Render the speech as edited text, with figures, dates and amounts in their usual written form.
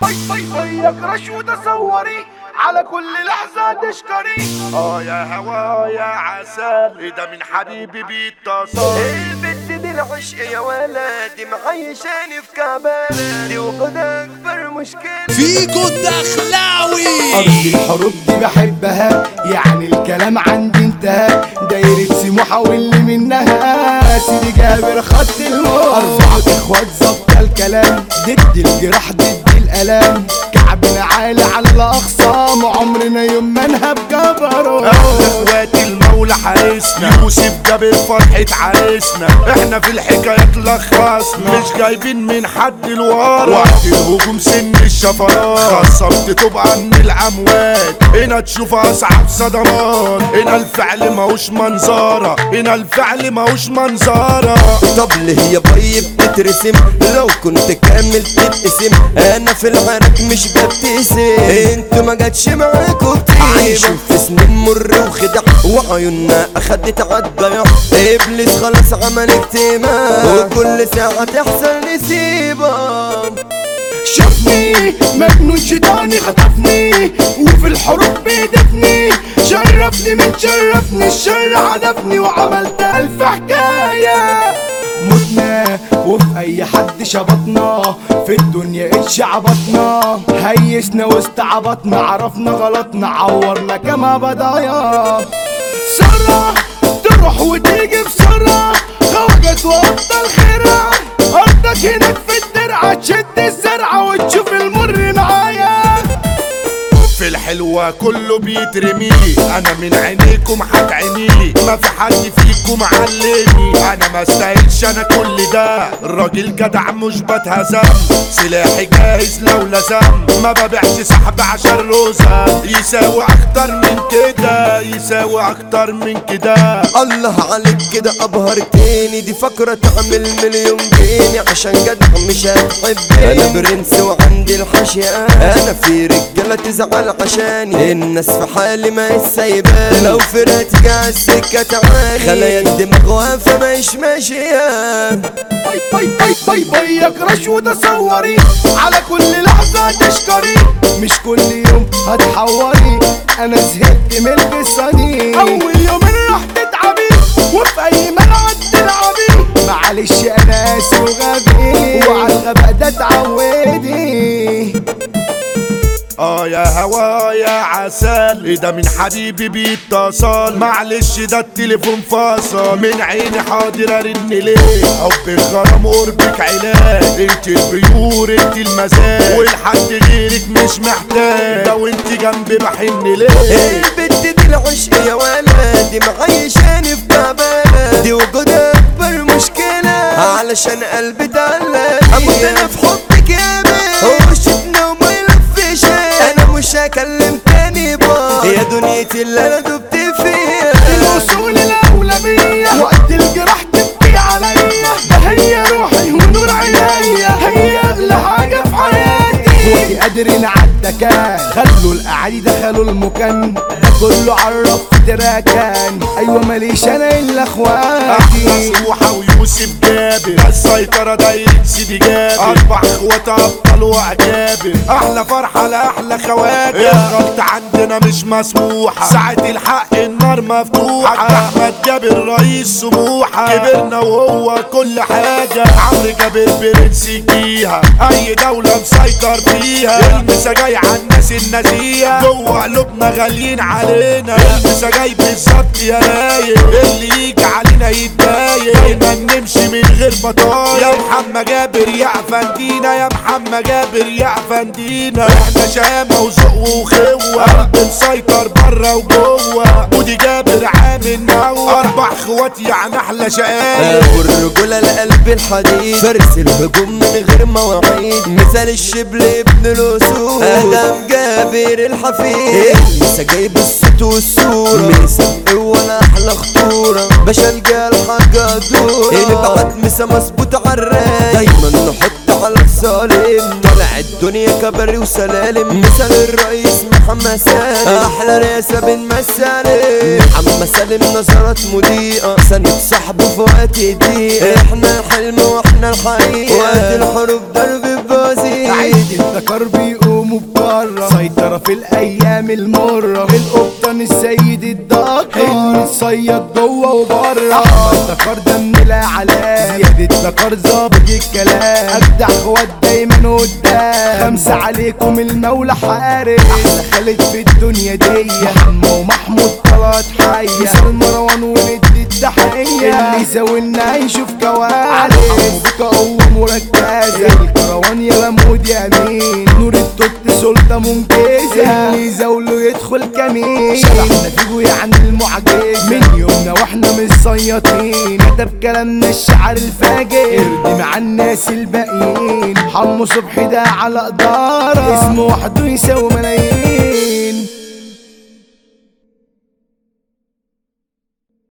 وياك رشوة تصوري على كل لحظة تشكري. يا هوا يا عسل إيه ده من حبيبي بيتصل. البت دي العشق يا ولدي معيشاني في كعبالة دي وقد أكبر مشكلة فيكو الدخلاوي. أرض الحروب دي بحبها يعني الكلام عندي انتهى. دايرة سموحة واللي منها سيدي جابر خط الموت. أربعة إخوات ظبط الكلام ضد الجراح ضد الألام. كعبنا عالي على أقسام عمرنا يوم ما نهب جبروت. احنا اخوات المولى حارسنا يوسف جابر فرحة عريسنا. احنا في الحكايات لخصنا مش جايبين من حد لورا. وقت الهجوم سن الشفرات خصمت تبقى من الاموات. هنا تشوف اصعب صدمات. هنا الفعل ماهوش منظرة. هنا الفعل ماهوش منظرة. طب ليه يا بي بتترسم لو كنت كامل تتقسم. انا في العرق مش ببتسم انتوا ما جاتش معاكوا كتير. عايشين في سنين مر وخدع وعيوننا اخدت عالضياع. ابليس خلاص عمل اجتماع وكل ساعة تحصل نسيبة. شافني مجنون شيطاني خطفني وفي الحروب بيدفني. شرفني من شرفني الشر عدفني وعملت ألف حكاية. متنا وفي أي حد شبطنا في الدنيا اتشعبطنا. هيسنا واستعبطنا عرفنا غلطنا عورنا كما بضايا. سرة تروح وتيجي بسرعة خرجت وأبطال خيرها. أرضك هناك في الدرعة تشد الزرعة وتشوف المر معايا. في الحلوة كله بيترميلي. انا من عينيكم هتعينيلي. ما في حد فيكم علمني. انا ما استاهلش انا كل ده. الراجل جدع مش بتهزم. سلاحي جاهز لو لزم. ما ببيعش سحب عشان روزة. يساوي اكتر من كده. يساوي اكتر من كده. الله عليك كده ابهرتني. دي فكرة تعمل مليون جنيه عشان جدع مش هتحبني. انا برنس وعندي الحشية. انا في رجالة تزعل عشاني. الناس في حالي ما سايباني. لو فرقتك عالسكة تعاني خلايا الدماغ واقفة مش ماشية. وياك رشوة تصوري على كل لحظة تشكري. مش كل يوم هتحوري انا زهقت من القصة. اول يومين راح تتعبي وفي اي ملعب تلعبي. معلش انا قاسي وغبي وعلى الغباء ده اتعودي. يا هوا يا عسل إيه ده من حبيبي بيتصل. معلش ده التليفون فاصل. من عيني حاضر ارن ليه. حب غرام قربك علاج. انت البيور انت المزاج والحد غيرك مش محتاج. لو انت جنبي بحن ليه. البت دي العشق يا ولدي معيشاني في تعبانة دي وجود اكبر مشكلة علشان قلبي تعلق. اموت انا في حبك يا بيه وشتنا وما يلفش. انا مش هكلم تاني يا دنيتي اللي انا دبت فيها. الوصول الاولوية وقت الجراح تبكي عليا. ده هي روحي ونور عينيا. هي اغلى حاجة في حياتي. فوقي قادرين عالدكان. خلوا الاعادي دخلوا المكان. ده كله عرف في تراكان. ايوه ماليش انا الا اخواتي. احلى سموحة ويوسف جابر. السيطرة دايرة سيدي جابر. اربع اخوات ابطال واكابر. احلى فرحة لاحلى خواجة. الغلط عندنا مش مسموحة. ساعة الحق النار مفتوحة. احمد جابر رئيس سموحة. كبرنا وهو كل حاجة. عمرو جابر برنس فيها. اي دولة مسيطر فيها. المسا جاي عالناس النزيهة. جوه قلوبنا غاليين علينا. المسا جاي بالظبط يا رايق. اللي يجي علينا يتضايق. ما نمشي من غير بطايق. يا محمد جابر يا افندينا. يا محمد جابر يا افندينا. احنا شامة وذوق وخوة. قلب مسيطر برا وجوه. ودي جابر عامل نوع. اربع اخوات يعني احلى شقايق. والرجولة لقلب الحديد. فارس الهجوم من غير مواعيد. مثال الشبل ابن الاسود. ادم جابر الحفيد. لسه جايب الصوت والصورة. مسابق ولا احلى خطورة. باشا الجال حاجة دورة. نبعت مسا مظبوط عالرايق. دايما نحط على الظالم. طلع الدنيا كبري وسلالم. مثال الرئيس محمد سالم. احلى رئاسة بن مسالم. محمد سالم نظرات مضيئة. سند صاحبه في وقت ضيق. احنا الحلم واحنا الحقيقة. وقت الحروب ضرب بوزير. الدكار بيقوموا بكرة سيطرة في الايام المرة القبطان السيد الدكار المتصيد جوه وبره الدكار ده من العلام زيادة دكار ظابط الكلام اجدع اخوات دايما قدام خمسة عليكم المولى حارس احلى خالد في الدنيا دي محمد ومحمود طلعت حية مثال مروان وندي التحية اللي زاولنا يشوف كوارث بك قوة مركزة الكروان يا لمود يمين نور التوت سلطة منجزة اللي زاوله يدخل كمين شبحنا فيجو يعني المعجزة من يومنا واحنا مش صياطين كتب كلامنا الشعر الفاجر ارضي مع الناس الباقيين حمو صبحي ده على قدارة اسمه وحده يساوي ملايين